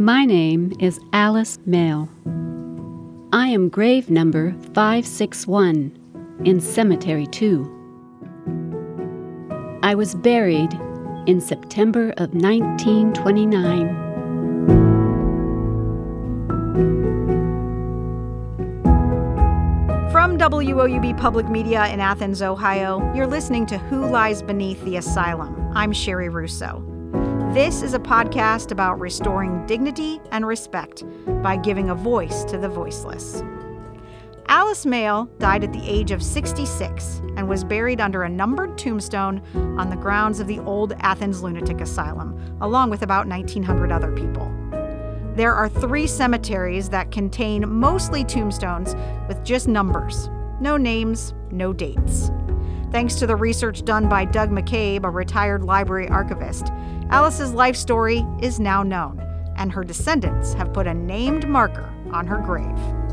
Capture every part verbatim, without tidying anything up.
My name is Alice Mail. I am grave number five six one in Cemetery two. I was buried in September of nineteen twenty-nine. From W O U B Public Media in Athens, Ohio, you're listening to Who Lies Beneath the Asylum. I'm Sherry Russo. This is a podcast about restoring dignity and respect by giving a voice to the voiceless. Alice Mail died at the age of sixty-six and was buried under a numbered tombstone on the grounds of the old Athens Lunatic Asylum, along with about nineteen hundred other people. There are three cemeteries that contain mostly tombstones with just numbers. No names, no dates. Thanks to the research done by Doug McCabe, a retired library archivist, Alice's life story is now known, and her descendants have put a named marker on her grave.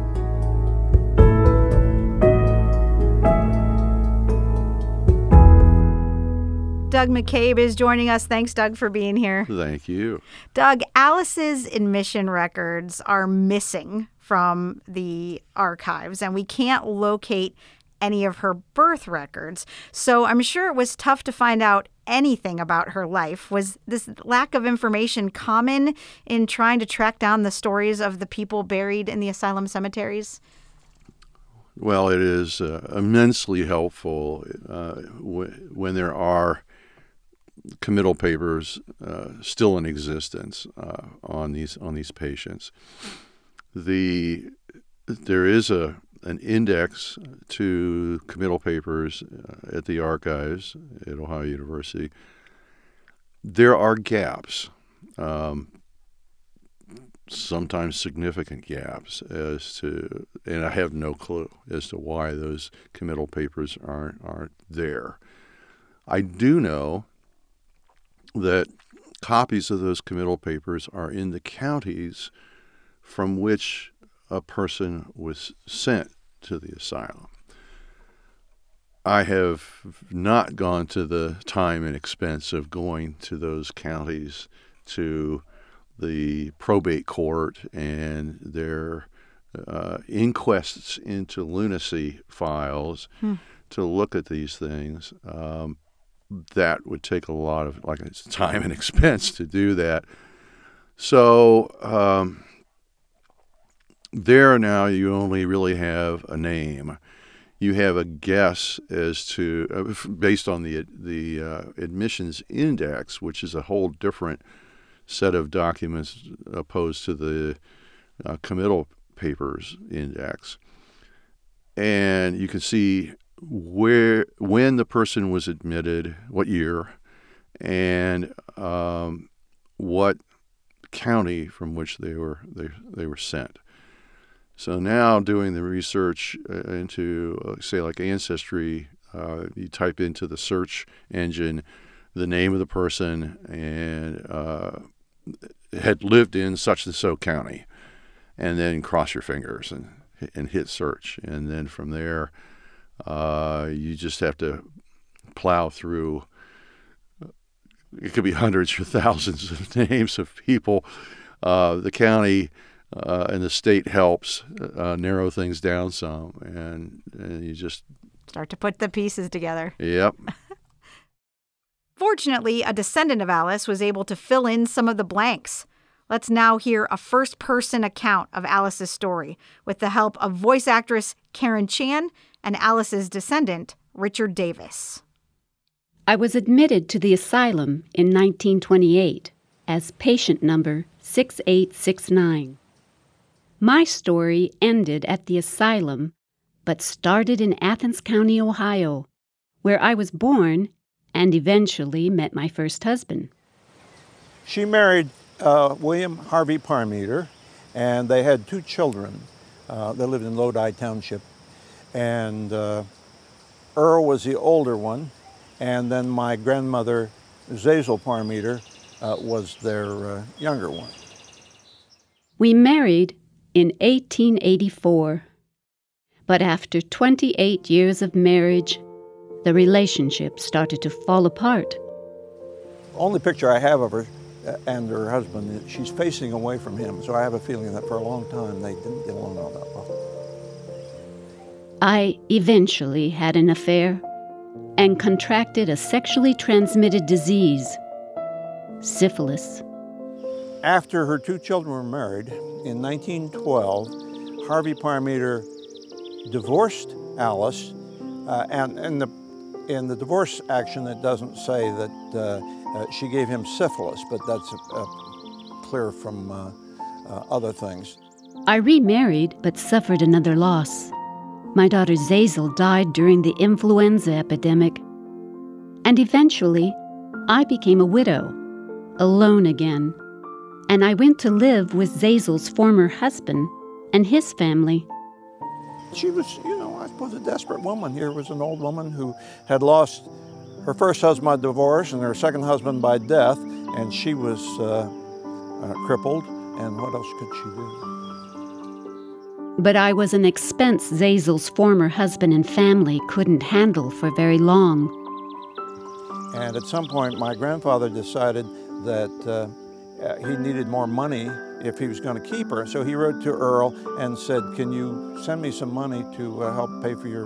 Doug McCabe is joining us. Thanks, Doug, for being here. Thank you. Doug, Alice's admission records are missing from the archives, and we can't locate any of her birth records. So I'm sure it was tough to find out anything about her life. Was this lack of information common in trying to track down the stories of the people buried in the asylum cemeteries? Well, it is uh, immensely helpful uh, w- when there are committal papers uh, still in existence uh, on these on these patients. The there is a an index to committal papers uh, at the archives at Ohio University. There are gaps, um, sometimes significant gaps, as to, and I have no clue as to why those committal papers aren't aren't there. I do know that copies of those committal papers are in the counties from which a person was sent to the asylum. I have not gone to the time and expense of going to those counties, to the probate court and their uh, inquests into lunacy files hmm. to look at these things. Um, that would take a lot of like it's time and expense to do that. So um, there now you only really have a name. You have a guess as to, uh, based on the the uh, admissions index, which is a whole different set of documents opposed to the uh, committal papers index. And you can see where when the person was admitted, what year, and um, what county from which they were they they were sent. So now doing the research into, uh, say, like Ancestry, uh, you type into the search engine the name of the person and uh, had lived in such and so county, and then cross your fingers and and hit search. And then from there, uh, you just have to plow through. It could be hundreds or thousands of names of people. Uh, the county Uh, and the state helps uh, narrow things down some, and, and you just start to put the pieces together. Yep. Fortunately, a descendant of Alice was able to fill in some of the blanks. Let's now hear a first-person account of Alice's story with the help of voice actress Karen Chan and Alice's descendant, Richard Davis. I was admitted to the asylum in nineteen twenty-eight as patient number six eight six nine. My story ended at the asylum, but started in Athens County, Ohio, where I was born and eventually met my first husband. She married uh, William Harvey Parmeter, and they had two children. Uh, they lived in Lodi Township, and uh, Earl was the older one, and then my grandmother, Zazel Parmeter, uh, was their uh, younger one. We married in eighteen eighty-four, but after twenty-eight years of marriage, the relationship started to fall apart. Only picture I have of her and her husband, she's facing away from him. So I have a feeling that for a long time they didn't get along all that well. I eventually had an affair and contracted a sexually transmitted disease, syphilis. After her two children were married, in nineteen twelve, Harvey Parmeter divorced Alice, uh, and in the, in the divorce action it doesn't say that uh, uh, she gave him syphilis, but that's uh, clear from uh, uh, other things. I remarried but suffered another loss. My daughter Zazel died during the influenza epidemic, and eventually I became a widow, alone again, and I went to live with Zazel's former husband and his family. She was, you know, I suppose a desperate woman. Here was an old woman who had lost her first husband by divorce and her second husband by death, and she was uh, uh, crippled, and what else could she do? But I was an expense Zazel's former husband and family couldn't handle for very long. And at some point, my grandfather decided that uh, he needed more money if he was going to keep her. So he wrote to Earl and said, "Can you send me some money to uh, help pay for your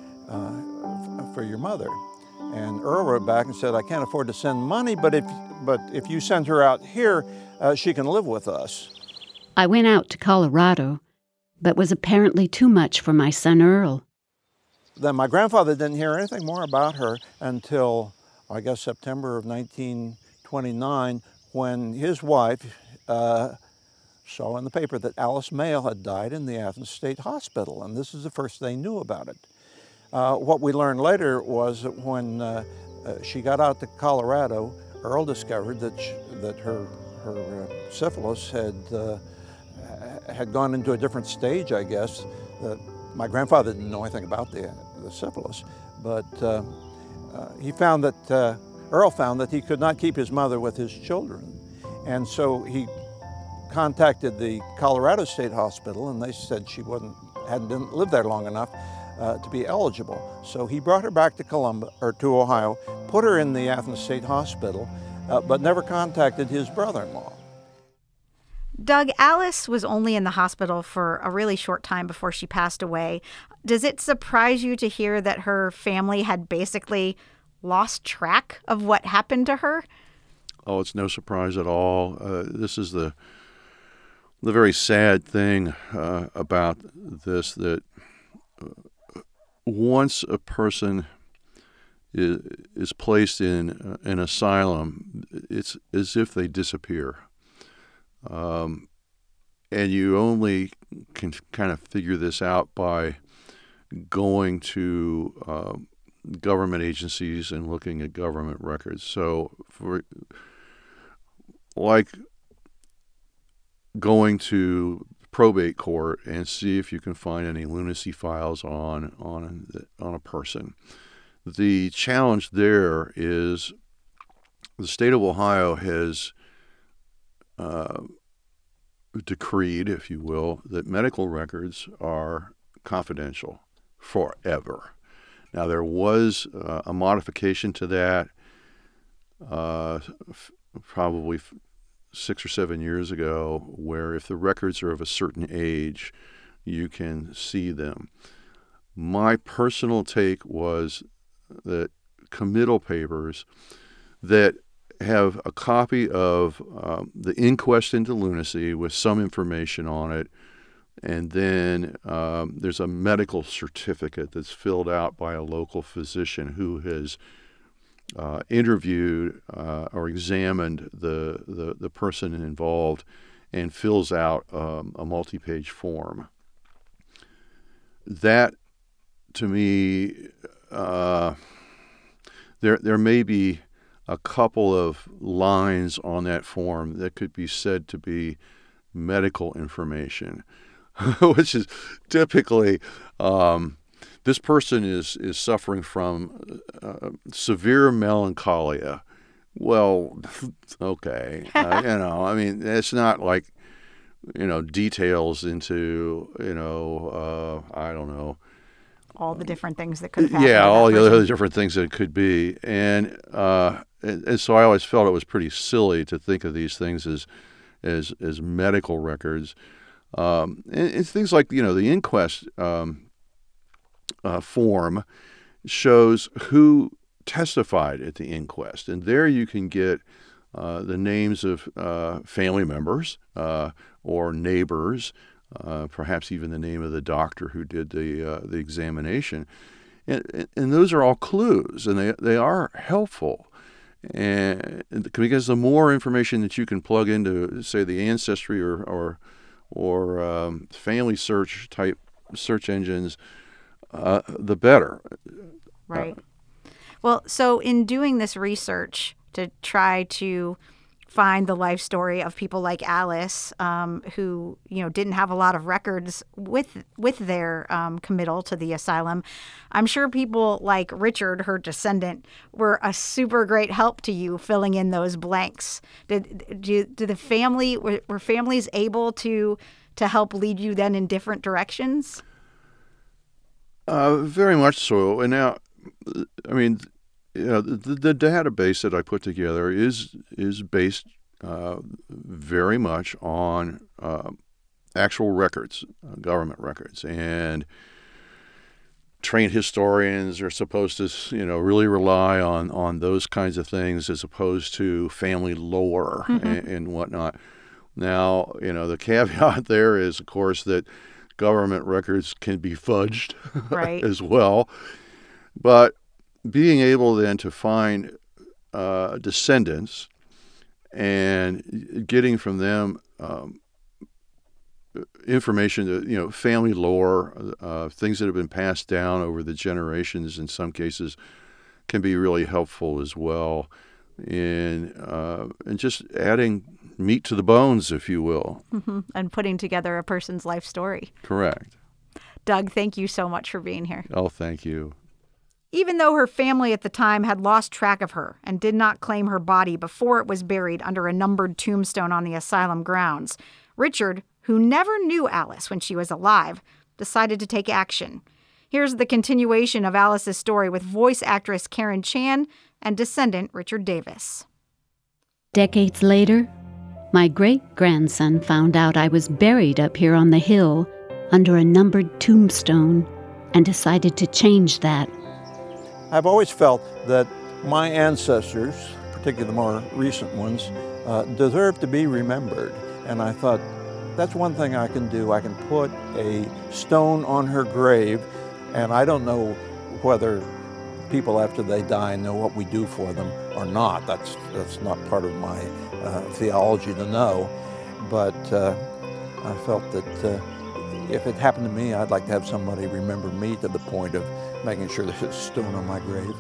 uh, for your mother?" And Earl wrote back and said, "I can't afford to send money, but if but if you send her out here, uh, she can live with us." I went out to Colorado, but was apparently too much for my son Earl. Then my grandfather didn't hear anything more about her until, I guess, September of nineteen twenty-nine, when his wife uh, saw in the paper that Alice Mayle had died in the Athens State Hospital, and this is the first they knew about it. Uh, what we learned later was that when uh, uh, she got out to Colorado, Earl discovered that she, that her her uh, syphilis had uh, had gone into a different stage, I guess. Uh, my grandfather didn't know anything about the, the syphilis, but uh, uh, he found that, uh, Earl found that he could not keep his mother with his children. And so he contacted the Colorado State Hospital, and they said she wasn't, hadn't been, lived there long enough uh, to be eligible. So he brought her back to Columbus, or to Ohio, put her in the Athens State Hospital, uh, but never contacted his brother-in-law. Doug, Alice was only in the hospital for a really short time before she passed away. Does it surprise you to hear that her family had basically lost track of what happened to her? Oh, it's no surprise at all. Uh, this is the the very sad thing uh, about this, that uh, once a person is, is placed in uh, an asylum, it's as if they disappear. Um, and you only can kind of figure this out by going to uh, government agencies and looking at government records. So, for like going to probate court and see if you can find any lunacy files on on on a person. The challenge there is the state of Ohio has Uh, decreed, if you will, that medical records are confidential forever. Now, there was uh, a modification to that uh, f- probably f- six or seven years ago, where if the records are of a certain age, you can see them. My personal take was that committal papers that have a copy of um, the inquest into lunacy with some information on it, and then um, there's a medical certificate that's filled out by a local physician who has uh, interviewed uh, or examined the, the, the person involved and fills out um, a multi-page form. That, to me, uh, there there may be a couple of lines on that form that could be said to be medical information, which is typically um, this person is, is suffering from uh, severe melancholia. Well, okay, uh, you know, I mean, it's not like, you know, details into, you know, uh, I don't know, all the different things that could have happened. Yeah, to all that the person. other different things that it could be. And, uh, and, and so I always felt it was pretty silly to think of these things as as, as medical records. Um, and it's things like, you know, the inquest um, uh, form shows who testified at the inquest. And there you can get uh, the names of uh, family members uh, or neighbors, uh, perhaps even the name of the doctor who did the uh, the examination. And, and those are all clues, and they, they are helpful. And because the more information that you can plug into, say, the Ancestry or or, or um, family search type search engines, uh, the better. Right. Well, so in doing this research to try to find the life story of people like Alice, um, who, you know, didn't have a lot of records with with their um, committal to the asylum, I'm sure people like Richard, her descendant, were a super great help to you filling in those blanks. Did do, did the family were, were families able to to help lead you then in different directions? Uh, very much so. And now, I mean, you know, the, the database that I put together is is based uh, very much on uh, actual records, uh, government records, and trained historians are supposed to, you know, really rely on on those kinds of things as opposed to family lore mm-hmm. and, and whatnot. Now, you know, the caveat there is, of course, that government records can be fudged right. as well, but being able then to find uh, descendants and getting from them um, information, that, you know, family lore, uh, things that have been passed down over the generations in some cases can be really helpful as well in, uh, in just adding meat to the bones, if you will. Mm-hmm. And putting together a person's life story. Correct. Doug, thank you so much for being here. Oh, thank you. Even though her family at the time had lost track of her and did not claim her body before it was buried under a numbered tombstone on the asylum grounds, Richard, who never knew Alice when she was alive, decided to take action. Here's the continuation of Alice's story with voice actress Karen Chan and descendant Richard Davis. Decades later, my great-grandson found out I was buried up here on the hill under a numbered tombstone and decided to change that. I've always felt that my ancestors, particularly the more recent ones, uh, deserve to be remembered. And I thought, that's one thing I can do. I can put a stone on her grave, and I don't know whether people after they die know what we do for them or not. That's, that's not part of my uh, theology to know. But uh, I felt that uh, if it happened to me, I'd like to have somebody remember me to the point of making sure there's a stone on my grave.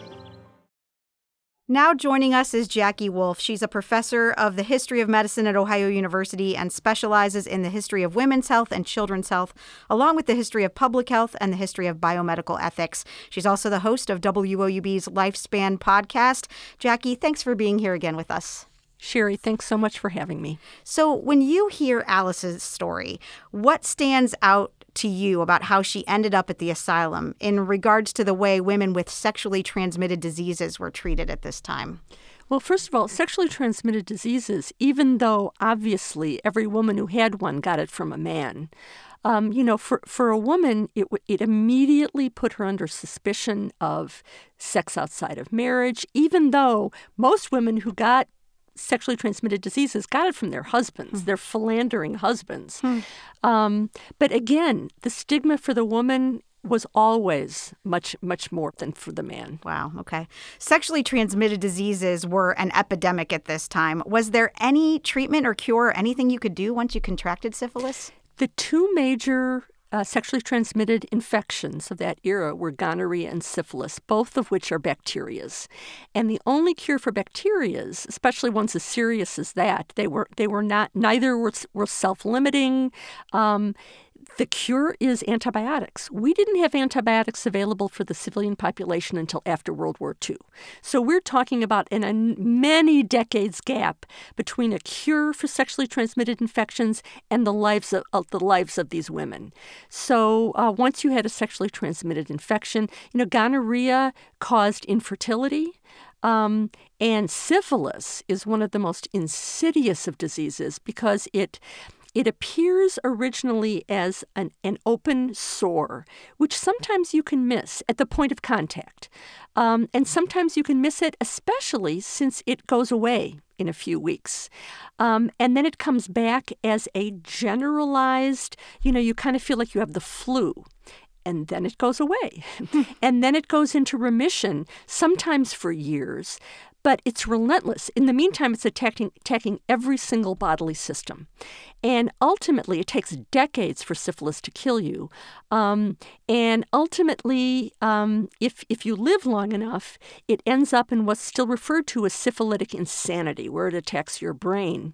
Now joining us is Jackie Wolf. She's a professor of the history of medicine at Ohio University and specializes in the history of women's health and children's health, along with the history of public health and the history of biomedical ethics. She's also the host of W O U B's Lifespan podcast. Jackie, thanks for being here again with us. Sherry, thanks so much for having me. So when you hear Alice's story, what stands out to you about how she ended up at the asylum in regards to the way women with sexually transmitted diseases were treated at this time? Well, first of all, sexually transmitted diseases, even though obviously every woman who had one got it from a man, um, you know, for, for a woman, it, it immediately put her under suspicion of sex outside of marriage, even though most women who got sexually transmitted diseases got it from their husbands, mm. their philandering husbands. Mm. Um, but again, the stigma for the woman was always much, much more than for the man. Wow. Okay. Sexually transmitted diseases were an epidemic at this time. Was there any treatment or cure or anything you could do once you contracted syphilis? The two major Uh, sexually transmitted infections of that era were gonorrhea and syphilis, both of which are bacterias. And the only cure for bacterias, especially ones as serious as that, they were they were not, neither were, were self-limiting. Um, The cure is antibiotics. We didn't have antibiotics available for the civilian population until after World War Two. So we're talking about in a many decades gap between a cure for sexually transmitted infections and the lives of, of the lives of these women. So uh, once you had a sexually transmitted infection, you know, gonorrhea caused infertility. Um, and syphilis is one of the most insidious of diseases because it it appears originally as an, an open sore, which sometimes you can miss at the point of contact. Um, and sometimes you can miss it, especially since it goes away in a few weeks. Um, and then it comes back as a generalized, you know, you kind of feel like you have the flu. And then it goes away. And then it goes into remission, sometimes for years. But it's relentless. In the meantime, it's attacking, attacking every single bodily system. And ultimately, it takes decades for syphilis to kill you. Um, and ultimately, um, if, if you live long enough, it ends up in what's still referred to as syphilitic insanity, where it attacks your brain.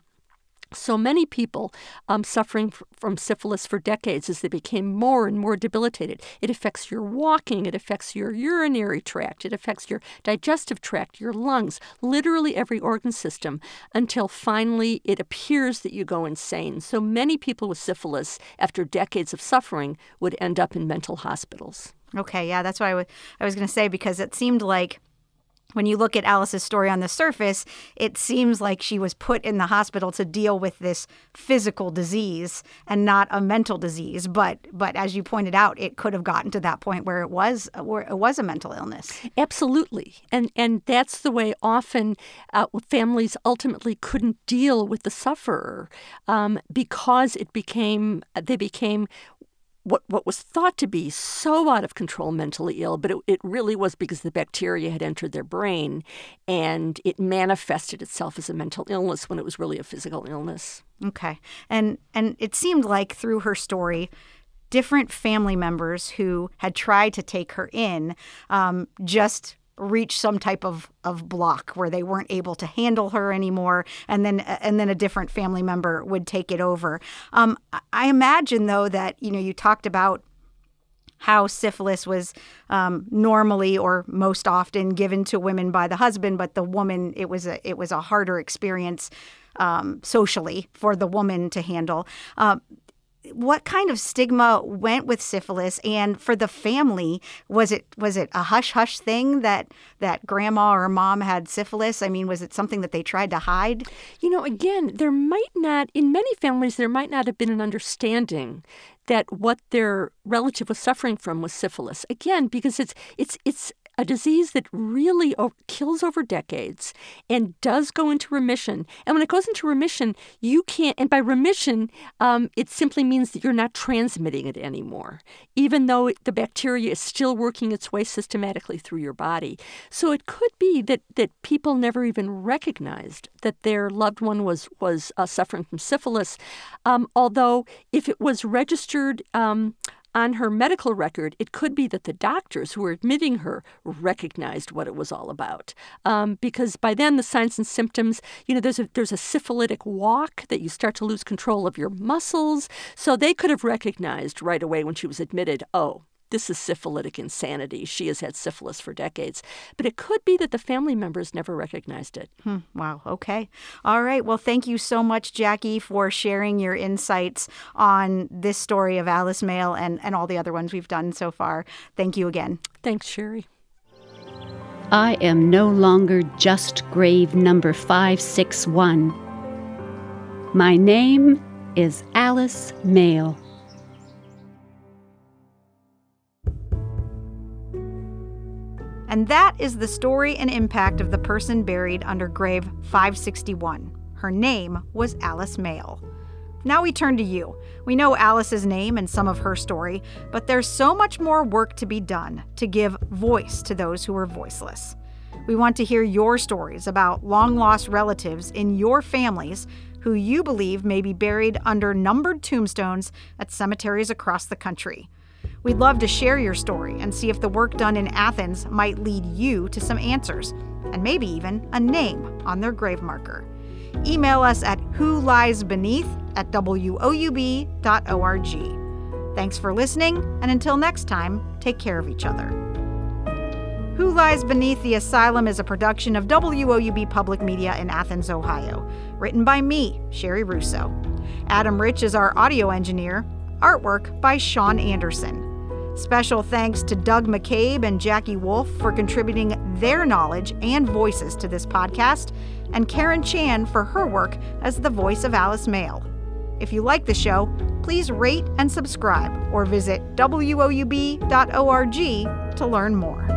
So many people um, suffering f- from syphilis for decades as they became more and more debilitated. It affects your walking. It affects your urinary tract. It affects your digestive tract, your lungs, literally every organ system, until finally it appears that you go insane. So many people with syphilis, after decades of suffering, would end up in mental hospitals. Okay, yeah, that's what I, w- I was going to say, because it seemed like when you look at Alice's story on the surface, it seems like she was put in the hospital to deal with this physical disease and not a mental disease. But but as you pointed out, it could have gotten to that point where it was where it was a mental illness. Absolutely. And and that's the way often uh, families ultimately couldn't deal with the sufferer um, because it became they became What what was thought to be so out of control mentally ill, but it, it really was because the bacteria had entered their brain and it manifested itself as a mental illness when it was really a physical illness. Okay. And and it seemed like through her story, different family members who had tried to take her in um, just reach some type of, of block where they weren't able to handle her anymore, and then and then a different family member would take it over. Um, I imagine, though, that, you know, you talked about how syphilis was um, normally or most often given to women by the husband, but the woman, it was a it was a harder experience um, socially for the woman to handle. Uh, What kind of stigma went with syphilis, and for the family, was it was it a hush hush thing that that grandma or mom had syphilis? I mean, was it something that they tried to hide? You know, again, there might not, in many families, there might not have been an understanding that what their relative was suffering from was syphilis. Again, because it's it's it's. a disease that really o- kills over decades and does go into remission. And when it goes into remission, you can't, and by remission, um, it simply means that you're not transmitting it anymore, even though it, the bacteria is still working its way systematically through your body. So it could be that, that people never even recognized that their loved one was, was uh, suffering from syphilis, um, although if it was registered um, on her medical record, it could be that the doctors who were admitting her recognized what it was all about. Um, because by then, the signs and symptoms, you know, there's a, there's a syphilitic walk that you start to lose control of your muscles. So they could have recognized right away when she was admitted, oh, this is syphilitic insanity. She has had syphilis for decades. But it could be that the family members never recognized it. Hmm, wow. Okay. All right. Well, thank you so much, Jackie, for sharing your insights on this story of Alice Mayle and, and all the other ones we've done so far. Thank you again. Thanks, Sherry. I am no longer just grave number five six one. My name is Alice Mayle. And that is the story and impact of the person buried under grave five sixty-one. Her name was Alice Mayle. Now we turn to you. We know Alice's name and some of her story, but there's so much more work to be done to give voice to those who are voiceless. We want to hear your stories about long-lost relatives in your families who you believe may be buried under numbered tombstones at cemeteries across the country. We'd love to share your story and see if the work done in Athens might lead you to some answers, and maybe even a name on their grave marker. Email us at who lies beneath at w o u b dot org. Thanks for listening, and until next time, take care of each other. Who Lies Beneath the Asylum is a production of W O U B Public Media in Athens, Ohio. Written by me, Sherry Russo. Adam Rich is our audio engineer. Artwork by Sean Anderson. Special thanks to Doug McCabe and Jackie Wolf for contributing their knowledge and voices to this podcast, and Karen Chan for her work as the voice of Alice Mail. If you like the show, please rate and subscribe or visit W O U B dot org to learn more.